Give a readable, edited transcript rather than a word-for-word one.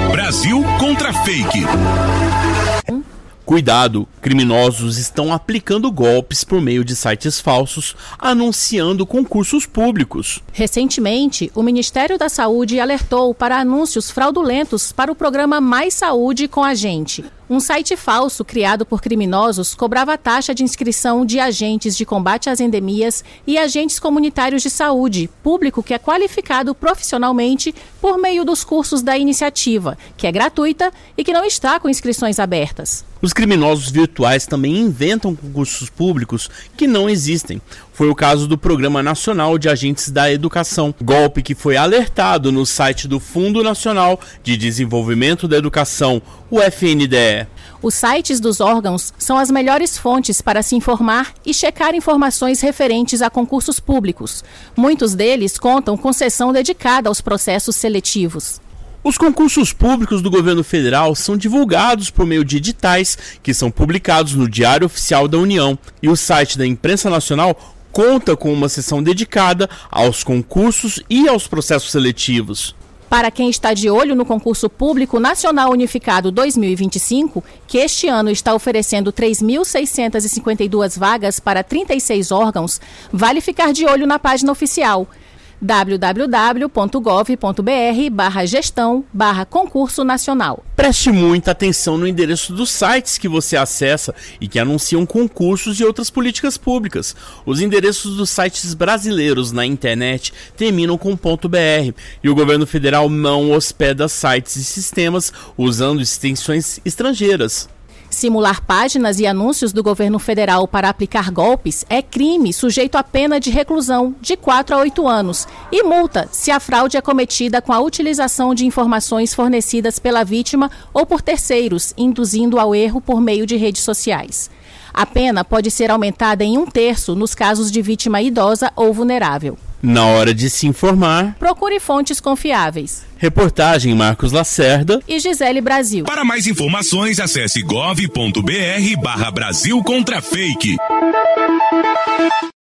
Brasil contra fake. Cuidado, criminosos estão aplicando golpes por meio de sites falsos, anunciando concursos públicos. Recentemente, o Ministério da Saúde alertou para anúncios fraudulentos para o programa Mais Saúde com a Gente. Um site falso criado por criminosos cobrava taxa de inscrição de agentes de combate às endemias e agentes comunitários de saúde, público que é qualificado profissionalmente por meio dos cursos da iniciativa, que é gratuita e que não está com inscrições abertas. Os criminosos virtuais também inventam concursos públicos que não existem. Foi o caso do Programa Nacional de Agentes da Educação, golpe que foi alertado no site do Fundo Nacional de Desenvolvimento da Educação, o FNDE. Os sites dos órgãos são as melhores fontes para se informar e checar informações referentes a concursos públicos. Muitos deles contam com seção dedicada aos processos seletivos. Os concursos públicos do governo federal são divulgados por meio de editais que são publicados no Diário Oficial da União, e o site da Imprensa Nacional conta com uma seção dedicada aos concursos e aos processos seletivos. Para quem está de olho no Concurso Público Nacional Unificado 2025, que este ano está oferecendo 3.652 vagas para 36 órgãos, vale ficar de olho na página oficial www.gov.br/gestão/concurso nacional. Preste muita atenção no endereço dos sites que você acessa e que anunciam concursos e outras políticas públicas. Os endereços dos sites brasileiros na internet terminam com .br e o governo federal não hospeda sites e sistemas usando extensões estrangeiras. Simular páginas e anúncios do governo federal para aplicar golpes é crime sujeito a pena de reclusão de 4 a 8 anos e multa se a fraude é cometida com a utilização de informações fornecidas pela vítima ou por terceiros, induzindo ao erro por meio de redes sociais. A pena pode ser aumentada em 1/3 nos casos de vítima idosa ou vulnerável. Na hora de se informar, procure fontes confiáveis. Reportagem Marcos Lacerda e Gisele Brasil. Para mais informações, acesse gov.br/Brasil contra fake.